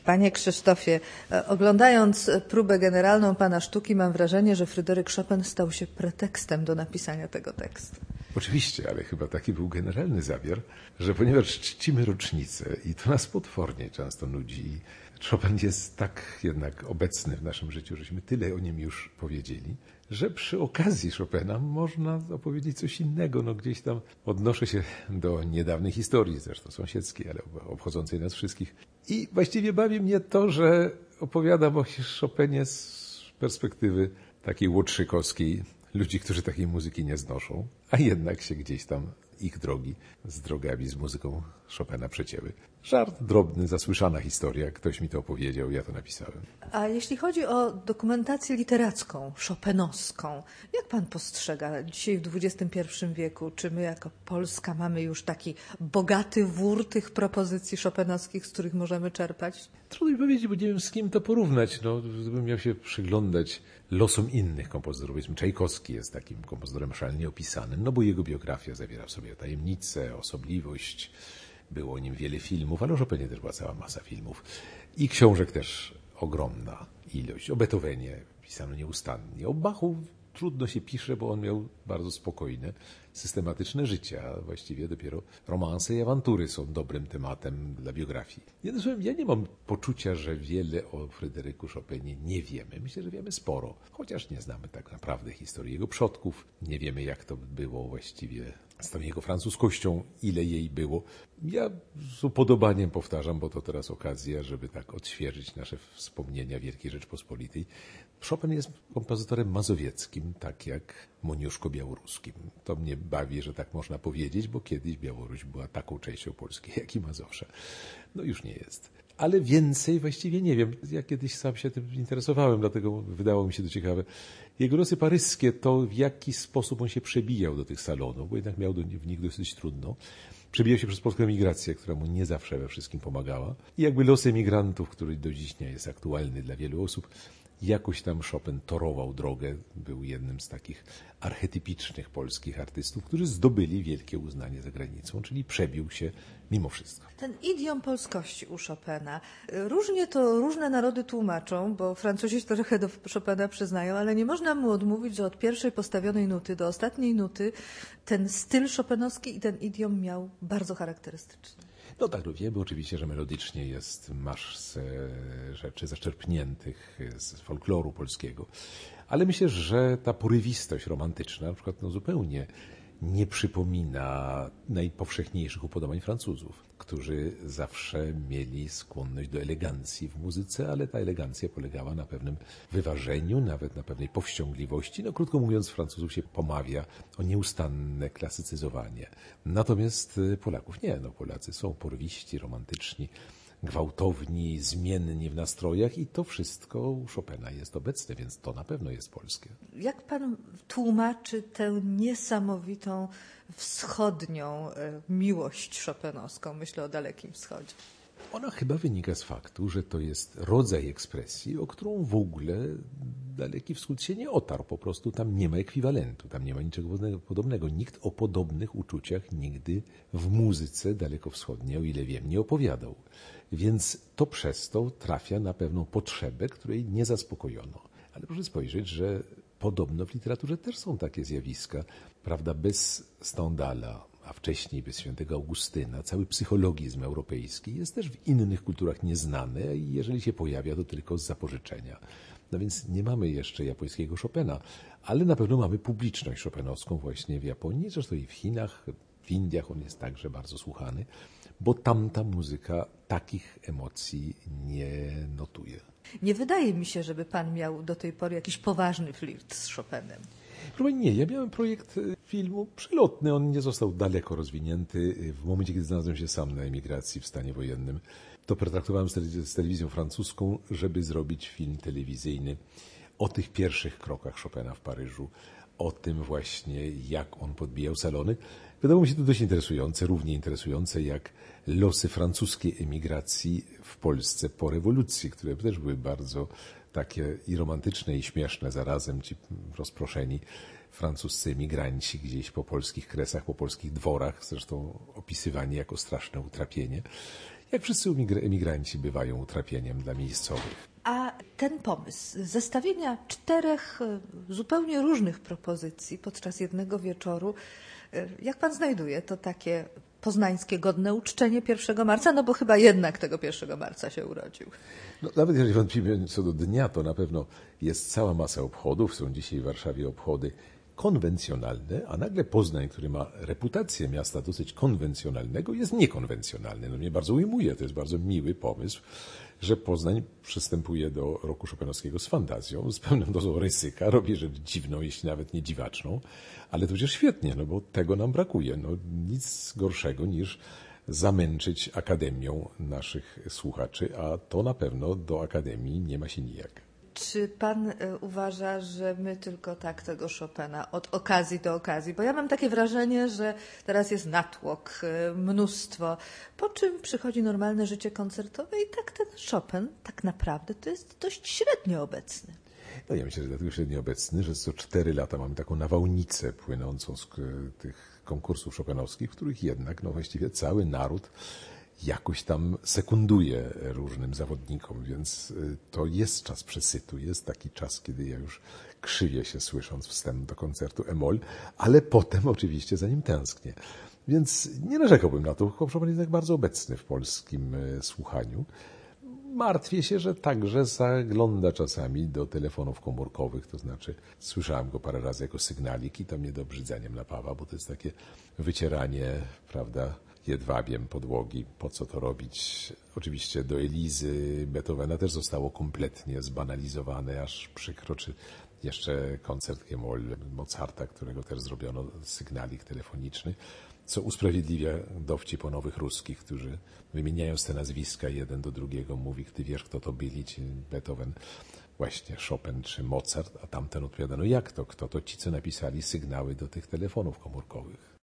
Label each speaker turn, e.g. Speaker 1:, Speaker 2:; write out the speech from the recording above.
Speaker 1: Panie Krzysztofie, oglądając próbę generalną pana sztuki, mam wrażenie, że Fryderyk Chopin stał się pretekstem do napisania tego tekstu.
Speaker 2: Oczywiście, ale chyba taki był generalny zamiar, że ponieważ czcimy rocznicę i to nas potwornie często nudzi, Chopin jest tak jednak obecny w naszym życiu, żeśmy tyle o nim już powiedzieli, że przy okazji Chopina można opowiedzieć coś innego. No gdzieś tam odnoszę się do niedawnej historii, zresztą sąsiedzkiej, ale obchodzącej nas wszystkich. I właściwie bawi mnie to, że opowiadam o Chopinie z perspektywy takiej łotrzykowskiej, ludzi, którzy takiej muzyki nie znoszą, a jednak się gdzieś tam ich drogi z drogami, z muzyką Chopina przecięły. Żart drobny, zasłyszana historia, ktoś mi to opowiedział, ja to napisałem.
Speaker 1: A jeśli chodzi o dokumentację literacką, chopinowską, jak pan postrzega dzisiaj w XXI wieku? Czy my jako Polska mamy już taki bogaty wór tych propozycji chopinowskich, z których możemy czerpać?
Speaker 2: Trudno mi powiedzieć, bo nie wiem z kim to porównać. No, gdybym miał się przyglądać losom innych kompozytorów, powiedzmy Czajkowski jest takim kompozytorem szalenie opisanym, no bo jego biografia zawiera w sobie tajemnicę, osobliwość, było o nim wiele filmów, ale o Chopinie też była cała masa filmów i książek też ogromna ilość. O Beethovenie pisano nieustannie, o Bachu trudno się pisze, bo on miał bardzo spokojne, systematyczne życie, a właściwie dopiero romanse i awantury są dobrym tematem dla biografii. Jednym słowem, ja nie mam poczucia, że wiele o Fryderyku Chopinie nie wiemy. Myślę, że wiemy sporo, chociaż nie znamy tak naprawdę historii jego przodków. Nie wiemy, jak to było właściwie z tą jego francuskością, ile jej było. Ja z upodobaniem powtarzam, bo to teraz okazja, żeby tak odświeżyć nasze wspomnienia Wielkiej Rzeczpospolitej. Chopin jest kompozytorem mazowieckim, tak jak Moniuszko białoruskim. To mnie bawi, że tak można powiedzieć, bo kiedyś Białoruś była taką częścią Polski, jak i Mazowsza. No już nie jest. Ale więcej właściwie nie wiem. Ja kiedyś sam się tym interesowałem, dlatego wydało mi się to ciekawe. Jego losy paryskie, to w jaki sposób on się przebijał do tych salonów, bo jednak miał w nich dosyć trudno. Przebijał się przez polską emigrację, która mu nie zawsze we wszystkim pomagała. I jakby los emigrantów, który do dziś nie jest aktualny dla wielu osób, jakoś tam Chopin torował drogę, był jednym z takich archetypicznych polskich artystów, którzy zdobyli wielkie uznanie za granicą, czyli przebił się mimo wszystko.
Speaker 1: Ten idiom polskości u Chopina, różnie to różne narody tłumaczą, bo Francuzi się trochę do Chopina przyznają, ale nie można mu odmówić, że od pierwszej postawionej nuty do ostatniej nuty ten styl chopinowski i ten idiom miał bardzo charakterystyczny.
Speaker 2: No tak, no wiemy oczywiście, że melodycznie jest masę rzeczy zaczerpniętych z folkloru polskiego, ale myślę, że ta porywistość romantyczna na przykład zupełnie nie przypomina najpowszechniejszych upodobań Francuzów, którzy zawsze mieli skłonność do elegancji w muzyce, ale ta elegancja polegała na pewnym wyważeniu, nawet na pewnej powściągliwości. No krótko mówiąc, Francuzów się pomawia o nieustanne klasycyzowanie. Natomiast Polaków nie. No, Polacy są porwiści, romantyczni, gwałtowni, zmienni w nastrojach i to wszystko u Chopina jest obecne, więc to na pewno jest polskie.
Speaker 1: Jak pan tłumaczy tę niesamowitą wschodnią miłość chopinowską? Myślę o Dalekim Wschodzie.
Speaker 2: Ona chyba wynika z faktu, że to jest rodzaj ekspresji, o którą w ogóle Daleki Wschód się nie otarł. Po prostu tam nie ma ekwiwalentu, tam nie ma niczego podobnego. Nikt o podobnych uczuciach nigdy w muzyce dalekowschodniej, o ile wiem, nie opowiadał. Więc to przez to trafia na pewną potrzebę, której nie zaspokojono. Ale proszę spojrzeć, że podobno w literaturze też są takie zjawiska. Prawda, bez Stendhala, a wcześniej bez świętego Augustyna, cały psychologizm europejski jest też w innych kulturach nieznany i jeżeli się pojawia, to tylko z zapożyczenia. No więc nie mamy jeszcze japońskiego Chopina, ale na pewno mamy publiczność chopinowską właśnie w Japonii, zresztą i w Chinach, w Indiach on jest także bardzo słuchany, bo tamta muzyka takich emocji nie notuje.
Speaker 1: Nie wydaje mi się, żeby pan miał do tej pory jakiś poważny flirt z Chopinem.
Speaker 2: Nie, ja miałem projekt filmu przelotny, on nie został daleko rozwinięty. W momencie, kiedy znalazłem się sam na emigracji w stanie wojennym, to pertraktowałem z telewizją francuską, żeby zrobić film telewizyjny o tych pierwszych krokach Chopina w Paryżu, o tym właśnie, jak on podbijał salony. Wydawało mi się to dość interesujące, równie interesujące jak losy francuskiej emigracji w Polsce po rewolucji, które też były bardzo takie i romantyczne, i śmieszne zarazem, ci rozproszeni francuscy emigranci gdzieś po polskich kresach, po polskich dworach, zresztą opisywani jako straszne utrapienie. Jak wszyscy emigranci bywają utrapieniem dla miejscowych.
Speaker 1: A ten pomysł zestawienia 4 zupełnie różnych propozycji podczas jednego wieczoru, jak pan znajduje to takie poznańskie godne uczczenie 1 marca? No bo chyba jednak tego 1 marca się urodził.
Speaker 2: No, nawet jeżeli wątpimy co do dnia, to na pewno jest cała masa obchodów. Są dzisiaj w Warszawie obchody konwencjonalne, a nagle Poznań, który ma reputację miasta dosyć konwencjonalnego, jest niekonwencjonalny. No mnie bardzo ujmuje, to jest bardzo miły pomysł, że Poznań przystępuje do roku Chopinowskiego z fantazją, z pełną dozą ryzyka, robi rzecz dziwną, jeśli nawet nie dziwaczną, ale to przecież świetnie, no bo tego nam brakuje. No, nic gorszego niż zamęczyć akademią naszych słuchaczy, a to na pewno do akademii nie ma się nijak.
Speaker 1: Czy pan uważa, że my tylko tak tego Chopina od okazji do okazji? Bo ja mam takie wrażenie, że teraz jest natłok, mnóstwo, po czym przychodzi normalne życie koncertowe i tak ten Chopin tak naprawdę to jest dość średnio obecny.
Speaker 2: No ja myślę, że dlatego średnio obecny, że co 4 lata mamy taką nawałnicę płynącą z tych konkursów chopinowskich, w których jednak no właściwie cały naród jakoś tam sekunduje różnym zawodnikom, więc to jest czas przesytu, jest taki czas, kiedy ja już krzywię się słysząc wstęp do koncertu e-moll, ale potem oczywiście za nim tęsknię. Więc nie narzekałbym na to, Chopin jest tak bardzo obecny w polskim słuchaniu. Martwię się, że także zagląda czasami do telefonów komórkowych, to znaczy słyszałem go parę razy jako sygnalik i to mnie do obrzydzeniem napawa, bo to jest takie wycieranie, prawda, jedwabiem podłogi. Po co to robić? Oczywiście do Elizy Beethovena też zostało kompletnie zbanalizowane, aż przykro, czy jeszcze koncert G-moll Mozarta, którego też zrobiono sygnalik telefoniczny, co usprawiedliwia dowcip o nowych ruskich, którzy wymieniając te nazwiska jeden do drugiego mówi, ty wiesz, kto to byli, ci Beethoven, właśnie Chopin czy Mozart, a tamten odpowiada, no jak to, kto to ci, co napisali sygnały do tych telefonów komórkowych.